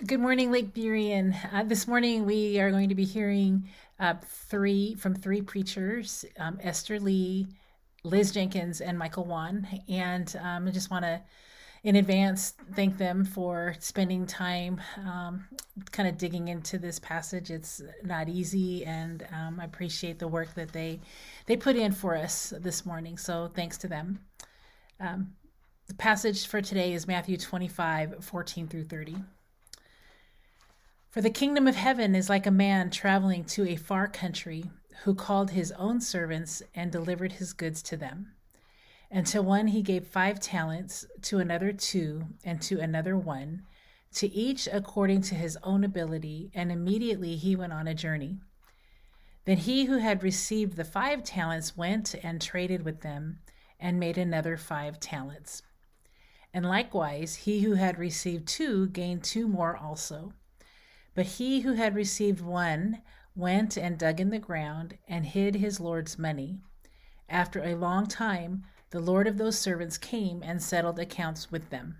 Good morning, Lake Burien. This morning we are going to be hearing three preachers: Esther Lee, Liz Jenkins, and Michael Wan. And I just want to, in advance, thank them for spending time, kind of digging into this passage. It's not easy, and I appreciate the work that they put in for us this morning. So thanks to them. The passage for today is Matthew 25:14-30. For the kingdom of heaven is like a man traveling to a far country, who called his own servants and delivered his goods to them. And to one he gave 5 talents, to another 2, and to another 1, to each according to his own ability, and immediately he went on a journey. Then he who had received the 5 talents went and traded with them, and made another 5 talents. And likewise he who had received 2 gained 2 more also. But he who had received 1 went and dug in the ground and hid his Lord's money. After a long time, the Lord of those servants came and settled accounts with them.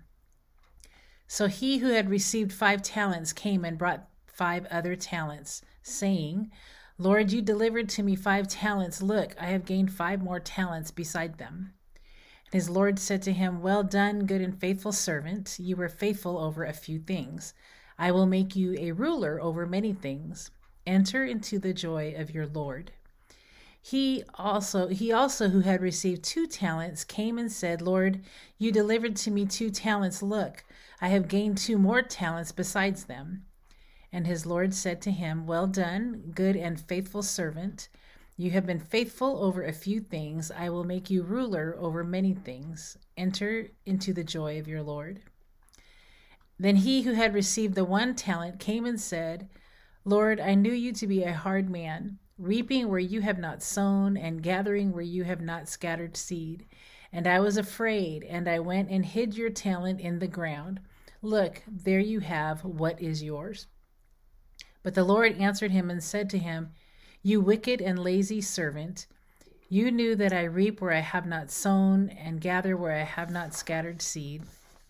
So he who had received 5 talents came and brought 5 other talents, saying, Lord, you delivered to me 5 talents. Look, I have gained 5 more talents beside them. And his Lord said to him, Well done, good and faithful servant. You were faithful over a few things. I will make you a ruler over many things. Enter into the joy of your Lord. He also who had received 2 talents came and said, Lord, you delivered to me 2 talents. Look, I have gained 2 more talents besides them. And his Lord said to him, Well done, good and faithful servant. You have been faithful over a few things. I will make you ruler over many things. Enter into the joy of your Lord. Then he who had received the 1 talent came and said, Lord, I knew you to be a hard man, reaping where you have not sown, and gathering where you have not scattered seed. And I was afraid, and I went and hid your talent in the ground. Look, there you have what is yours. But the Lord answered him and said to him, You wicked and lazy servant, you knew that I reap where I have not sown, and gather where I have not scattered seed.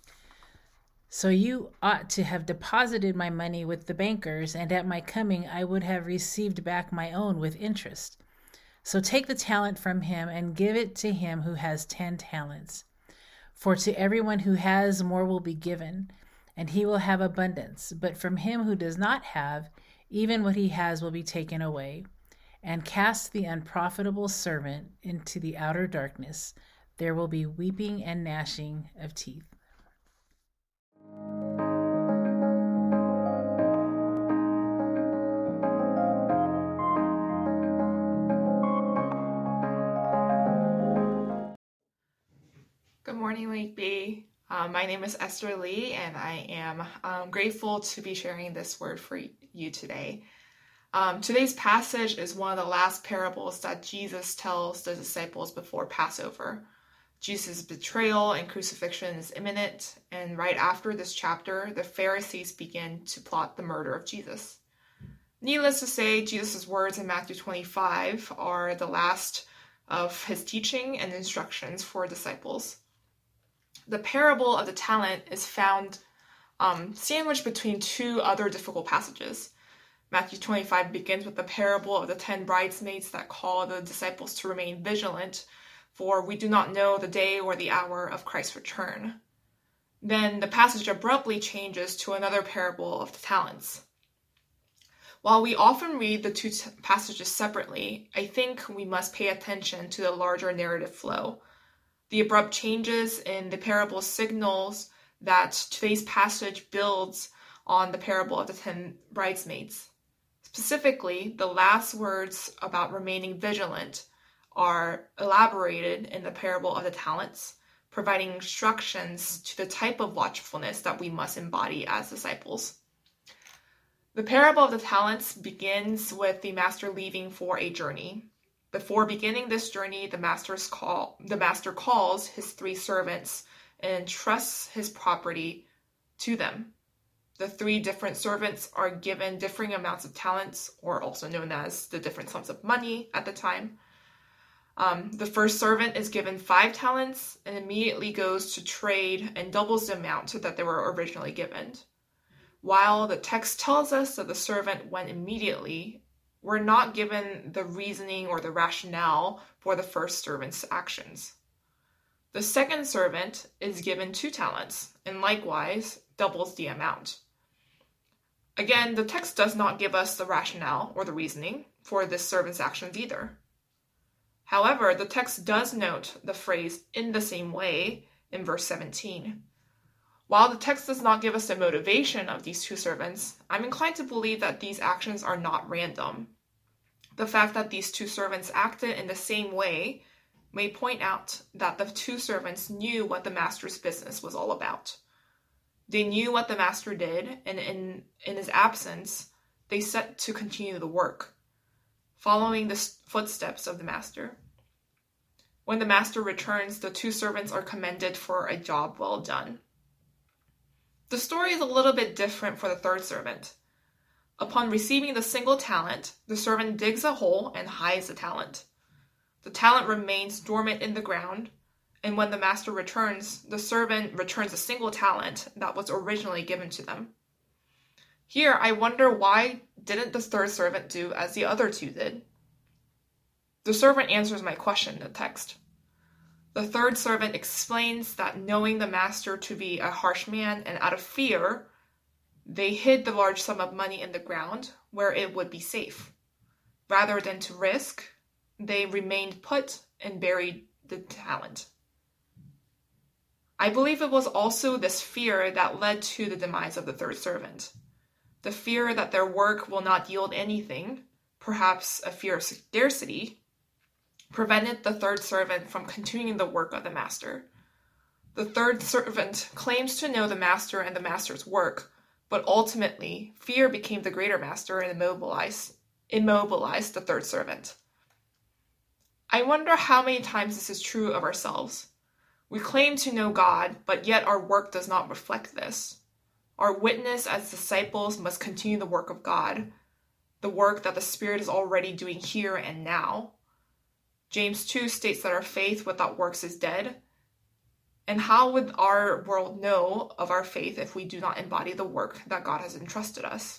So you ought to have deposited my money with the bankers, and at my coming I would have received back my own with interest. So take the talent from him and give it to him who has 10 talents. For to everyone who has, more will be given, and he will have abundance. But from him who does not have, even what he has will be taken away. And cast the unprofitable servant into the outer darkness. There will be weeping and gnashing of teeth. Good morning, Lake B. My name is Esther Lee, and I am grateful to be sharing this word for you today. Today's passage is one of the last parables that Jesus tells the disciples before Passover. Jesus' betrayal and crucifixion is imminent, and right after this chapter, the Pharisees begin to plot the murder of Jesus. Needless to say, Jesus' words in Matthew 25 are the last of his teaching and instructions for disciples. The parable of the talent is found sandwiched between 2 other difficult passages. Matthew 25 begins with the parable of the 10 bridesmaids that call the disciples to remain vigilant, for we do not know the day or the hour of Christ's return. Then the passage abruptly changes to another parable of the talents. While we often read the 2 passages separately, I think we must pay attention to the larger narrative flow. The abrupt changes in the parable signals that today's passage builds on the parable of the 10 bridesmaids. Specifically, the last words about remaining vigilant are elaborated in the parable of the talents, providing instructions to the type of watchfulness that we must embody as disciples. The parable of the talents begins with the master leaving for a journey. Before beginning this journey, the master calls his 3 servants and entrusts his property to them. The 3 different servants are given differing amounts of talents, or also known as the different sums of money at the time. The first servant is given 5 talents and immediately goes to trade and doubles the amount that they were originally given. while the text tells us that the servant went immediately, we're not given the reasoning or the rationale for the first servant's actions. The second servant is given 2 talents, and likewise doubles the amount. Again, the text does not give us the rationale or the reasoning for this servant's actions either. However, the text does note the phrase "in the same way" in verse 17. While the text does not give us the motivation of these 2 servants, I'm inclined to believe that these actions are not random. The fact that these 2 servants acted in the same way may point out that the 2 servants knew what the master's business was all about. They knew what the master did, and in his absence, they set to continue the work, following the footsteps of the master. When the master returns, the 2 servants are commended for a job well done. The story is a little bit different for the third servant. Upon receiving the single talent, the servant digs a hole and hides the talent. The talent remains dormant in the ground, and when the master returns, the servant returns a single talent that was originally given to them. Here, I wonder, why didn't the third servant do as the other 2 did? The servant answers my question in the text. The third servant explains that knowing the master to be a harsh man and out of fear, they hid the large sum of money in the ground where it would be safe. Rather than to risk, they remained put and buried the talent. I believe it was also this fear that led to the demise of the third servant. The fear that their work will not yield anything, perhaps a fear of scarcity, prevented the third servant from continuing the work of the master. The third servant claims to know the master and the master's work, but ultimately, fear became the greater master and immobilized the third servant. I wonder how many times this is true of ourselves. We claim to know God, but yet our work does not reflect this. Our witness as disciples must continue the work of God, the work that the Spirit is already doing here and now. James 2 states that our faith without works is dead. And how would our world know of our faith if we do not embody the work that God has entrusted us?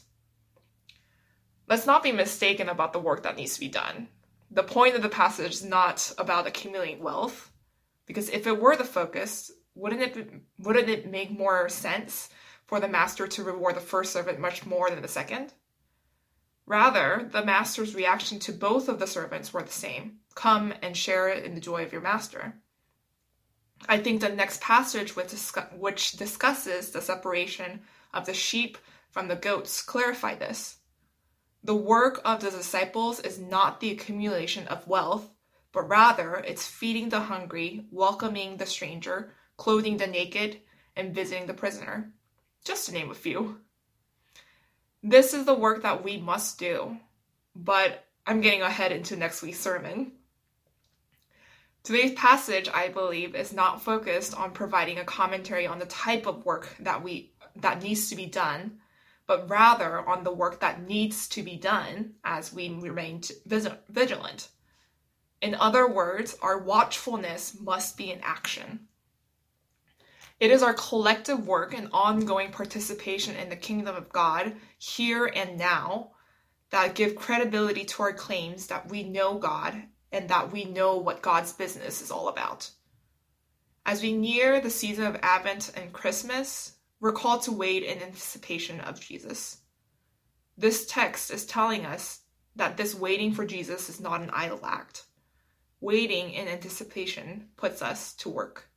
Let's not be mistaken about the work that needs to be done. The point of the passage is not about accumulating wealth, because if it were the focus, wouldn't it make more sense for the master to reward the first servant much more than the second? Rather, the master's reaction to both of the servants were the same. Come and share in the joy of your master. I think the next passage, which discusses the separation of the sheep from the goats, clarify this. The work of the disciples is not the accumulation of wealth, but rather it's feeding the hungry, welcoming the stranger, clothing the naked, and visiting the prisoner, just to name a few. This is the work that we must do, but I'm getting ahead into next week's sermon. Today's passage, I believe, is not focused on providing a commentary on the type of work that needs to be done, but rather on the work that needs to be done as we remain vigilant. In other words, our watchfulness must be in action. It is our collective work and ongoing participation in the kingdom of God here and now that give credibility to our claims that we know God and that we know what God's business is all about. As we near the season of Advent and Christmas, we're called to wait in anticipation of Jesus. This text is telling us that this waiting for Jesus is not an idle act. Waiting in anticipation puts us to work.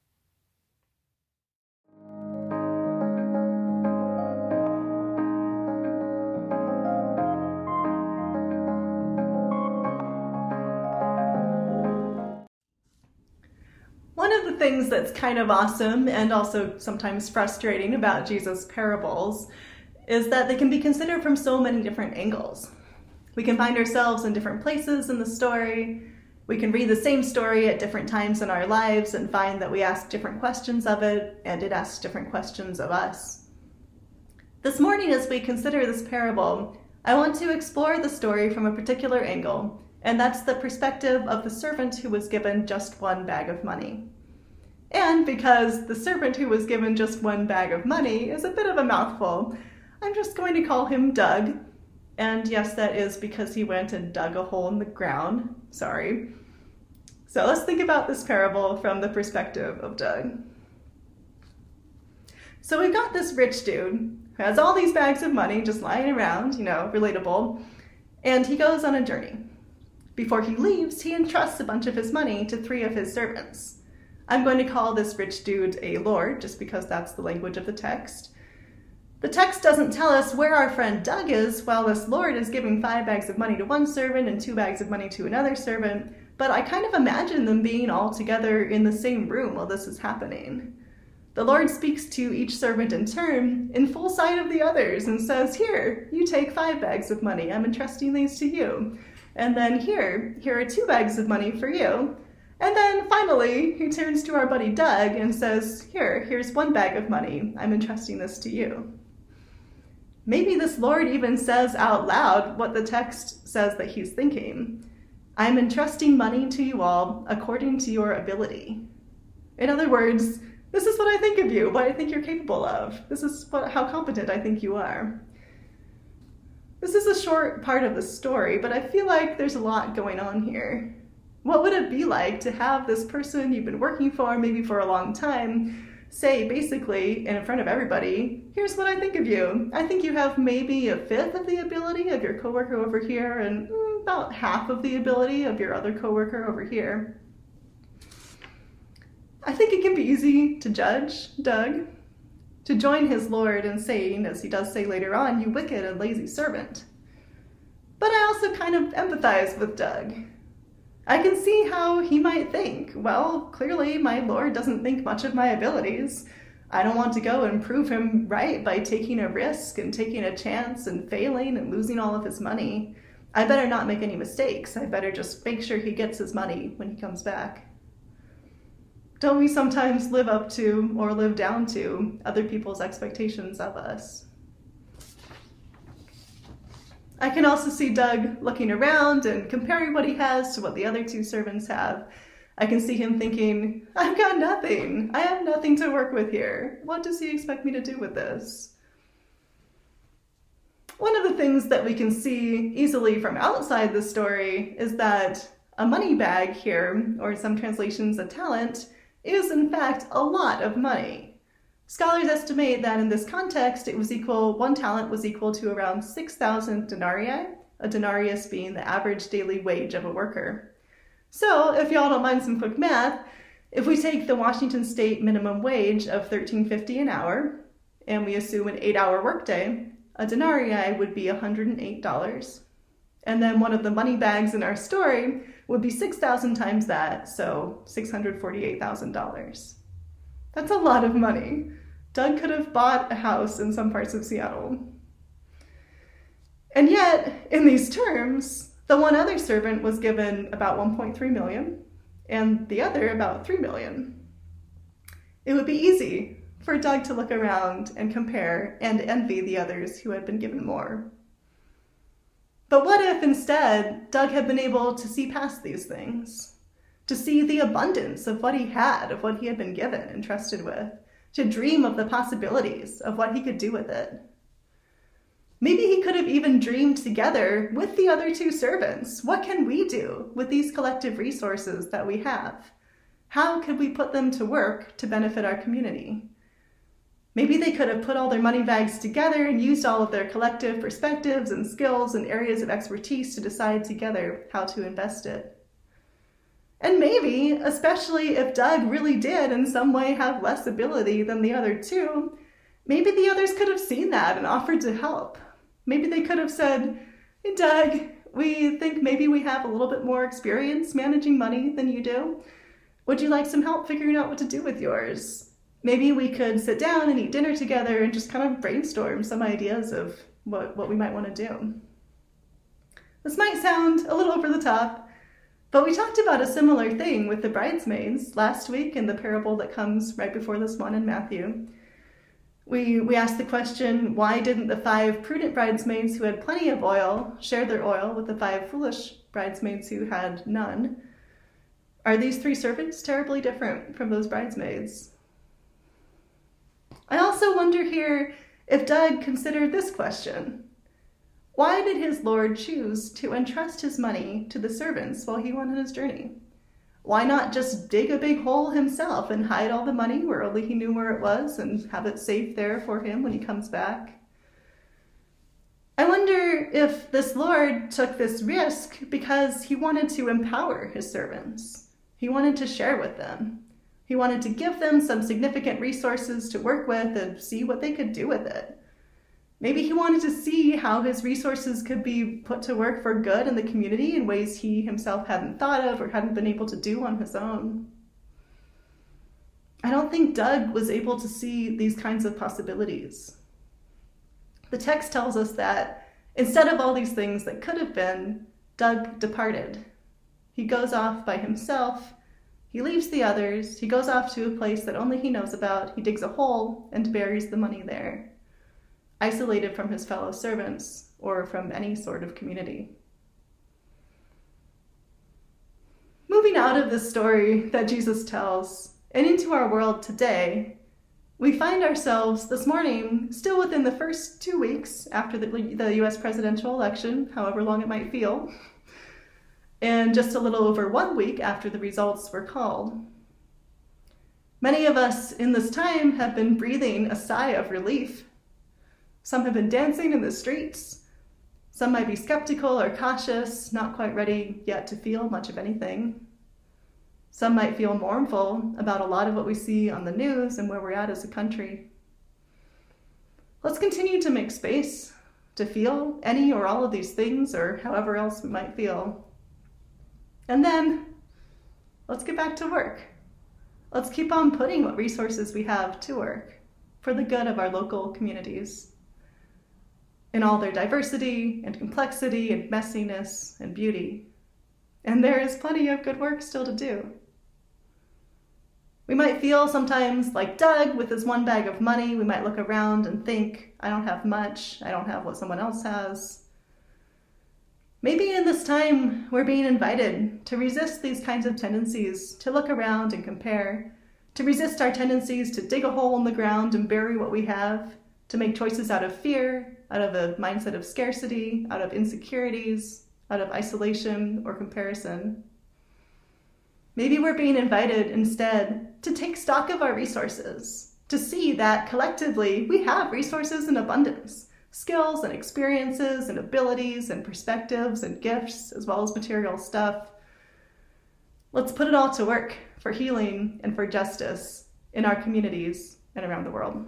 One of the things that's kind of awesome and also sometimes frustrating about Jesus' parables is that they can be considered from so many different angles. We can find ourselves in different places in the story. We can read the same story at different times in our lives and find that we ask different questions of it, and it asks different questions of us. This morning, as we consider this parable, I want to explore the story from a particular angle, and that's the perspective of the servant who was given just one bag of money. And because the servant who was given just one bag of money is a bit of a mouthful, I'm just going to call him Doug. And yes, that is because he went and dug a hole in the ground. Sorry. So let's think about this parable from the perspective of Doug. So we've got this rich dude who has all these bags of money just lying around, relatable, and he goes on a journey. Before he leaves, he entrusts a bunch of his money to 3 of his servants. I'm going to call this rich dude a lord, just because that's the language of the text. The text doesn't tell us where our friend Doug is while this lord is giving 5 bags of money to one servant and 2 bags of money to another servant, but I kind of imagine them being all together in the same room while this is happening. The Lord speaks to each servant in turn, in full sight of the others, and says, "Here, you take 5 bags of money. I'm entrusting these to you. And then here are 2 bags of money for you." And then finally, he turns to our buddy Doug and says, here's 1 bag of money. I'm entrusting this to you. Maybe this Lord even says out loud what the text says that he's thinking. I'm entrusting money to you all according to your ability. In other words, this is what I think of you, what I think you're capable of. This is how competent I think you are. This is a short part of the story, but I feel like there's a lot going on here. What would it be like to have this person you've been working for, maybe for a long time, say basically in front of everybody, here's what I think of you. I think you have maybe 1/5 of the ability of your coworker over here and about 1/2 of the ability of your other coworker over here. I think it can be easy to judge Doug, to join his Lord in saying, as he does say later on, "You wicked and lazy servant." But I also kind of empathize with Doug. I can see how he might think, well, clearly my Lord doesn't think much of my abilities. I don't want to go and prove him right by taking a risk and taking a chance and failing and losing all of his money. I better not make any mistakes. I better just make sure he gets his money when he comes back. Don't we sometimes live up to or live down to other people's expectations of us? I can also see Doug looking around and comparing what he has to what the other 2 servants have. I can see him thinking, I've got nothing. I have nothing to work with here. What does he expect me to do with this? One of the things that we can see easily from outside the story is that a money bag here, or in some translations a talent, is in fact a lot of money. Scholars estimate that in this context, 1 talent was equal to around 6,000 denarii, a denarius being the average daily wage of a worker. So, if y'all don't mind some quick math, if we take the Washington state minimum wage of $13.50 an hour, and we assume an 8-hour workday, a denarii would be $108. And then one of the money bags in our story would be 6,000 times that, so $648,000. That's a lot of money. Doug could have bought a house in some parts of Seattle. And yet, in these terms, the one other servant was given about 1.3 million, and the other about 3 million. It would be easy for Doug to look around and compare and envy the others who had been given more. But what if instead Doug had been able to see past these things? To see the abundance of what he had, of what he had been given and trusted with, to dream of the possibilities of what he could do with it. Maybe he could have even dreamed together with the other 2 servants. What can we do with these collective resources that we have? How could we put them to work to benefit our community? Maybe they could have put all their money bags together and used all of their collective perspectives and skills and areas of expertise to decide together how to invest it. And maybe, especially if Doug really did in some way have less ability than the other 2, maybe the others could have seen that and offered to help. Maybe they could have said, "Hey Doug, we think maybe we have a little bit more experience managing money than you do. Would you like some help figuring out what to do with yours? Maybe we could sit down and eat dinner together and just kind of brainstorm some ideas of what we might want to do." This might sound a little over the top, but we talked about a similar thing with the bridesmaids last week in the parable that comes right before this one in Matthew. We asked the question, why didn't the 5 prudent bridesmaids who had plenty of oil share their oil with the 5 foolish bridesmaids who had none? Are these 3 servants terribly different from those bridesmaids? I also wonder here if Doug considered this question: why did his Lord choose to entrust his money to the servants while he went on his journey? Why not just dig a big hole himself and hide all the money where only he knew where it was and have it safe there for him when he comes back? I wonder if this Lord took this risk because he wanted to empower his servants. He wanted to share with them. He wanted to give them some significant resources to work with and see what they could do with it. Maybe he wanted to see how his resources could be put to work for good in the community in ways he himself hadn't thought of or hadn't been able to do on his own. I don't think Doug was able to see these kinds of possibilities. The text tells us that instead of all these things that could have been, Doug departed. He goes off by himself. He leaves the others. He goes off to a place that only he knows about. He digs a hole and buries the money there, isolated from his fellow servants or from any sort of community. Moving out of this story that Jesus tells and into our world today, we find ourselves this morning still within the first 2 weeks after the US presidential election, however long it might feel, and just a little over 1 week after the results were called. Many of us in this time have been breathing a sigh of relief. Some have been dancing in the streets. Some might be skeptical or cautious, not quite ready yet to feel much of anything. Some might feel mournful about a lot of what we see on the news and where we're at as a country. Let's continue to make space to feel any or all of these things, or however else we might feel. And then, let's get back to work. Let's keep on putting what resources we have to work for the good of our local communities, in all their diversity and complexity and messiness and beauty. And there is plenty of good work still to do. We might feel sometimes like Doug with his one bag of money. We might look around and think, I don't have much. I don't have what someone else has. Maybe in this time, we're being invited to resist these kinds of tendencies, to look around and compare, to resist our tendencies to dig a hole in the ground and bury what we have, to make choices out of fear, out of a mindset of scarcity, out of insecurities, out of isolation or comparison. Maybe we're being invited instead to take stock of our resources, to see that collectively we have resources in abundance, skills and experiences and abilities and perspectives and gifts, as well as material stuff. Let's put it all to work for healing and for justice in our communities and around the world.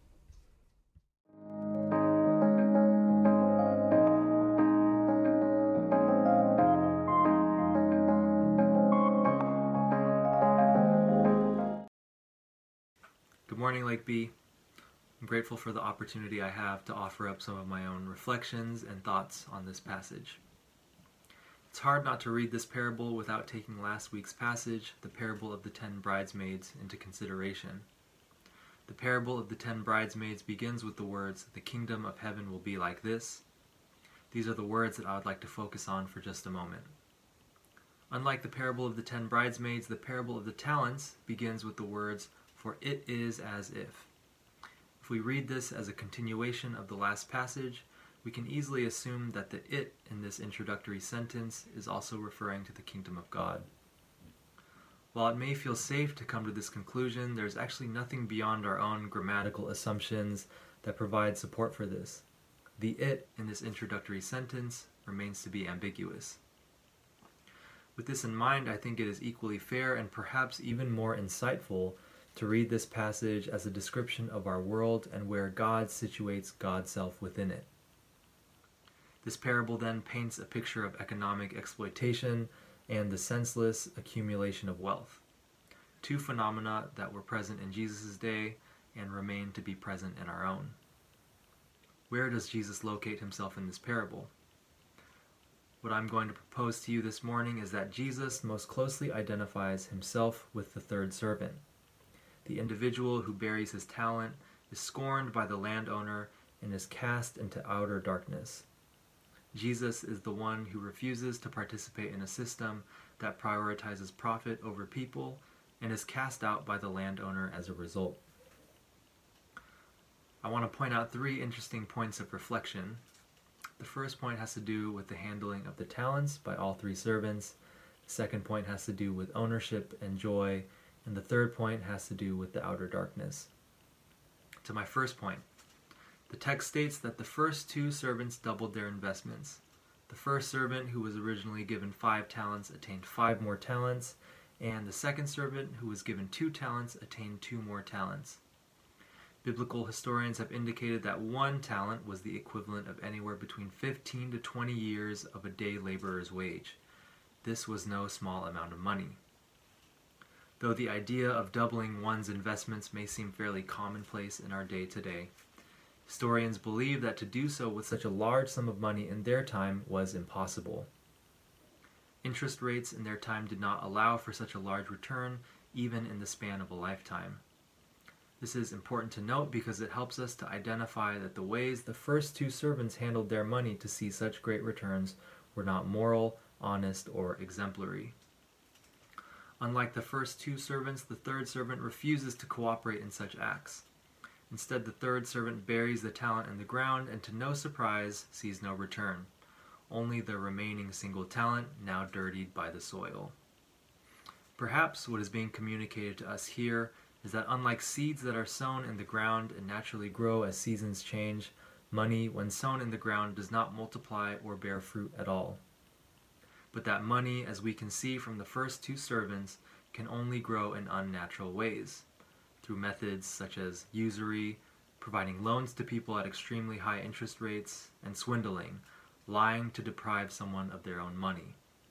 Good morning, Lake B. I'm grateful for the opportunity I have to offer up some of my own reflections and thoughts on this passage. It's hard not to read this parable without taking last week's passage, the parable of the 10 bridesmaids, into consideration. The parable of the 10 bridesmaids begins with the words, "The kingdom of heaven will be like this." These are the words that I would like to focus on for just a moment. Unlike the parable of the 10 bridesmaids, the parable of the talents begins with the words, "For it is as if." If we read this as a continuation of the last passage, we can easily assume that the "it" in this introductory sentence is also referring to the kingdom of God. While it may feel safe to come to this conclusion, there's actually nothing beyond our own grammatical assumptions that provide support for this. The "it" in this introductory sentence remains to be ambiguous. With this in mind, I think it is equally fair and perhaps even more insightful to read this passage as a description of our world and where God situates God's self within it. This parable then paints a picture of economic exploitation and the senseless accumulation of wealth, two phenomena that were present in Jesus' day and remain to be present in our own. Where does Jesus locate himself in this parable? What I'm going to propose to you this morning is that Jesus most closely identifies himself with the third servant. The individual who buries his talent is scorned by the landowner and is cast into outer darkness. Jesus is the one who refuses to participate in a system that prioritizes profit over people and is cast out by the landowner as a result. I want to point out 3 interesting points of reflection. The first point has to do with the handling of the talents by all 3 servants. The second point has to do with ownership and joy. And the third point has to do with the outer darkness. To my first point, the text states that the first 2 servants doubled their investments. The first servant, who was originally given 5 talents, attained 5 more talents, and the second servant, who was given 2 talents, attained 2 more talents. Biblical historians have indicated that 1 talent was the equivalent of anywhere between 15 to 20 years of a day laborer's wage. This was no small amount of money. Though the idea of doubling one's investments may seem fairly commonplace in our day today, historians believe that to do so with such a large sum of money in their time was impossible. Interest rates in their time did not allow for such a large return, even in the span of a lifetime. This is important to note because it helps us to identify that the ways the first 2 servants handled their money to see such great returns were not moral, honest, or exemplary. Unlike the first 2 servants, the third servant refuses to cooperate in such acts. Instead, the third servant buries the talent in the ground and, to no surprise, sees no return. Only the remaining single talent, now dirtied by the soil. Perhaps what is being communicated to us here is that unlike seeds that are sown in the ground and naturally grow as seasons change, money, when sown in the ground, does not multiply or bear fruit at all. But that money, as we can see from the first 2 servants, can only grow in unnatural ways, through methods such as usury, providing loans to people at extremely high interest rates, and swindling, lying to deprive someone of their own money.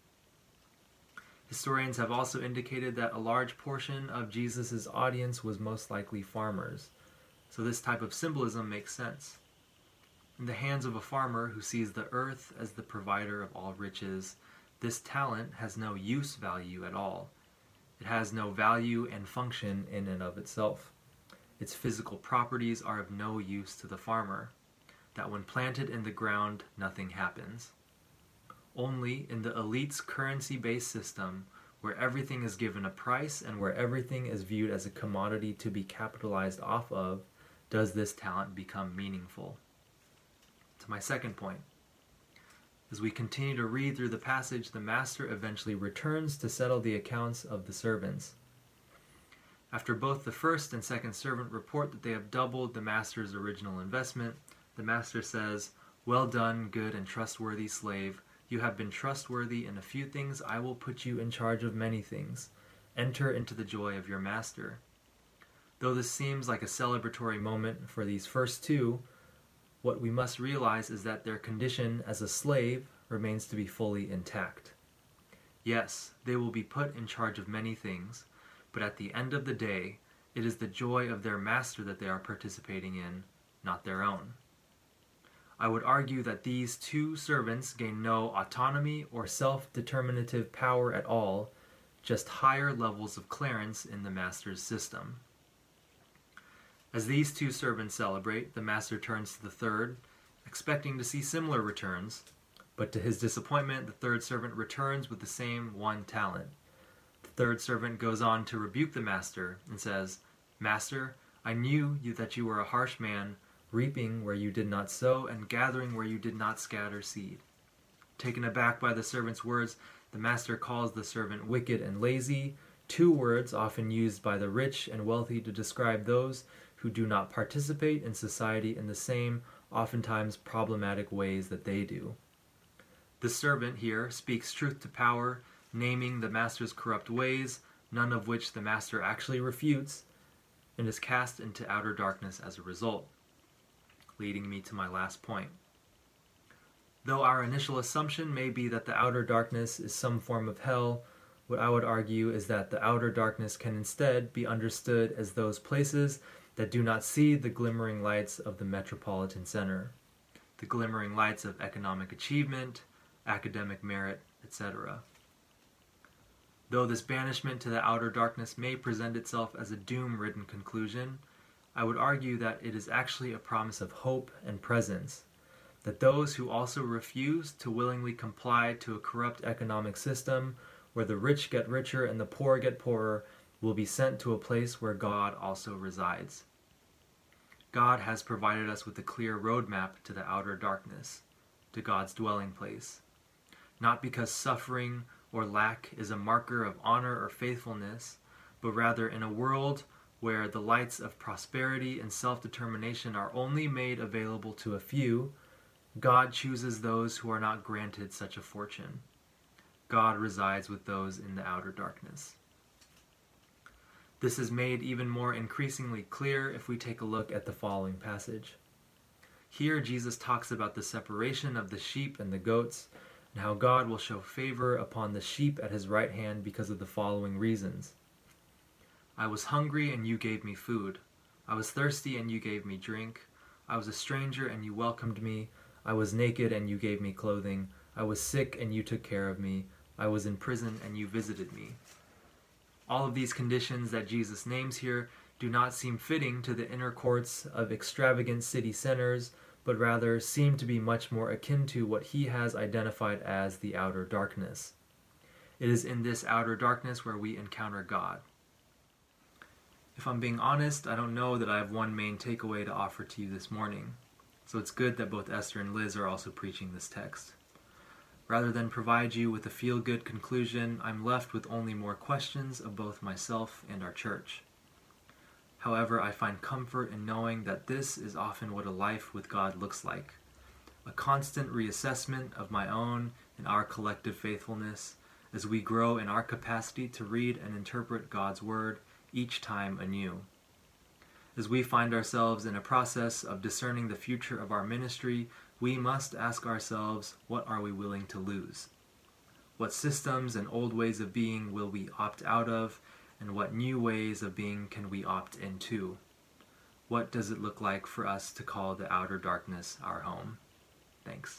Historians have also indicated that a large portion of Jesus' audience was most likely farmers, so this type of symbolism makes sense. In the hands of a farmer who sees the earth as the provider of all riches, this talent has no use value at all. It has no value and function in and of itself. Its physical properties are of no use to the farmer, that when planted in the ground, nothing happens. Only in the elite's currency-based system, where everything is given a price and where everything is viewed as a commodity to be capitalized off of, does this talent become meaningful. To my second point, as we continue to read through the passage, the master eventually returns to settle the accounts of the servants. After both the first and second servant report that they have doubled the master's original investment, the master says, "Well done, good and trustworthy slave. You have been trustworthy in a few things. I will put you in charge of many things. Enter into the joy of your master." Though this seems like a celebratory moment for these first 2, what we must realize is that their condition as a slave remains to be fully intact. Yes, they will be put in charge of many things, but at the end of the day, it is the joy of their master that they are participating in, not their own. I would argue that these 2 servants gain no autonomy or self-determinative power at all, just higher levels of clearance in the master's system. As these 2 servants celebrate, the master turns to the third, expecting to see similar returns, but to his disappointment, the third servant returns with the same 1 talent. The third servant goes on to rebuke the master and says, "Master, I knew that you were a harsh man, reaping where you did not sow and gathering where you did not scatter seed." Taken aback by the servant's words, the master calls the servant wicked and lazy, 2 words often used by the rich and wealthy to describe those who do not participate in society in the same, oftentimes problematic ways that they do. The servant here speaks truth to power, naming the master's corrupt ways, none of which the master actually refutes, and is cast into outer darkness as a result. Leading me to my last point. Though our initial assumption may be that the outer darkness is some form of hell, what I would argue is that the outer darkness can instead be understood as those places that do not see the glimmering lights of the metropolitan center, the glimmering lights of economic achievement, academic merit, etc. Though this banishment to the outer darkness may present itself as a doom-ridden conclusion, I would argue that it is actually a promise of hope and presence, that those who also refuse to willingly comply to a corrupt economic system where the rich get richer and the poor get poorer will be sent to a place where God also resides. God has provided us with a clear roadmap to the outer darkness, to God's dwelling place. Not because suffering or lack is a marker of honor or faithfulness, but rather in a world where the lights of prosperity and self-determination are only made available to a few, God chooses those who are not granted such a fortune. God resides with those in the outer darkness. This is made even more increasingly clear if we take a look at the following passage. Here Jesus talks about the separation of the sheep and the goats, and how God will show favor upon the sheep at his right hand because of the following reasons. I was hungry and you gave me food. I was thirsty and you gave me drink. I was a stranger and you welcomed me. I was naked and you gave me clothing. I was sick and you took care of me. I was in prison and you visited me. All of these conditions that Jesus names here do not seem fitting to the inner courts of extravagant city centers, but rather seem to be much more akin to what he has identified as the outer darkness. It is in this outer darkness where we encounter God. If I'm being honest, I don't know that I have one main takeaway to offer to you this morning, so it's good that both Esther and Liz are also preaching this text. Rather than provide you with a feel-good conclusion, I'm left with only more questions of both myself and our church. However, I find comfort in knowing that this is often what a life with God looks like. A constant reassessment of my own and our collective faithfulness as we grow in our capacity to read and interpret God's Word each time anew. As we find ourselves in a process of discerning the future of our ministry, we must ask ourselves, what are we willing to lose? What systems and old ways of being will we opt out of, and what new ways of being can we opt into? What does it look like for us to call the outer darkness our home? Thanks.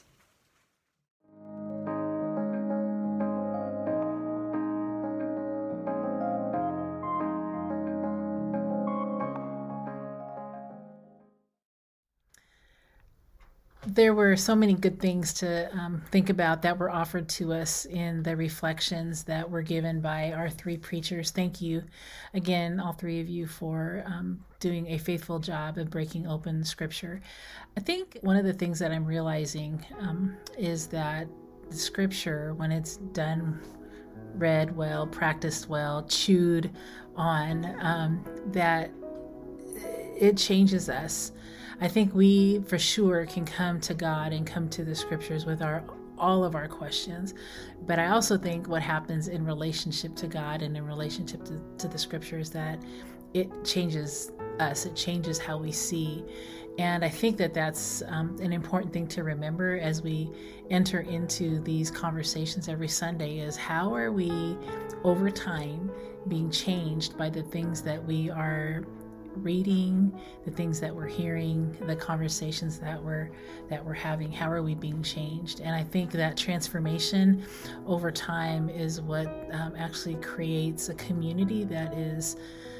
There were so many good things to think about that were offered to us in the reflections that were given by our three preachers. Thank you again, all three of you, for doing a faithful job of breaking open Scripture. I think one of the things that I'm realizing is that the Scripture, when it's done, read well, practiced well, chewed on, that it changes us. I think we for sure can come to God and come to the Scriptures with all of our questions. But I also think what happens in relationship to God and in relationship to the Scriptures, that it changes us. It changes how we see. And I think that that's an important thing to remember as we enter into these conversations every Sunday, is how are we over time being changed by the things that we are reading, the things that we're hearing, the conversations that we're having. How are we being changed? And I think that transformation over time is what actually creates a community that is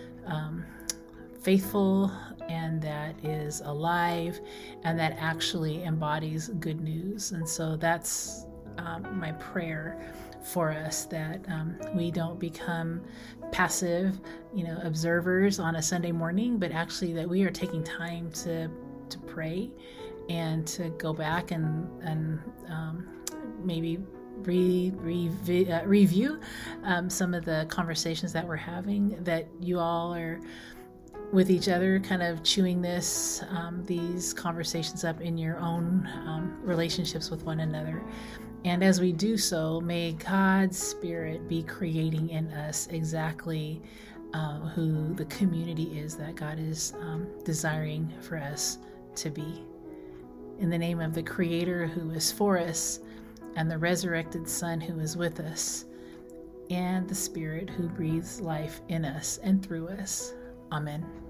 faithful and that is alive and that actually embodies good news. And so that's my prayer for us, that we don't become passive, observers on a Sunday morning, but actually that we are taking time to pray and to go back and maybe review some of the conversations that we're having, that you all are with each other, kind of chewing these conversations up in your own relationships with one another. And as we do so, may God's Spirit be creating in us exactly who the community is that God is desiring for us to be. In the name of the Creator who is for us, and the resurrected Son who is with us, and the Spirit who breathes life in us and through us. Amen.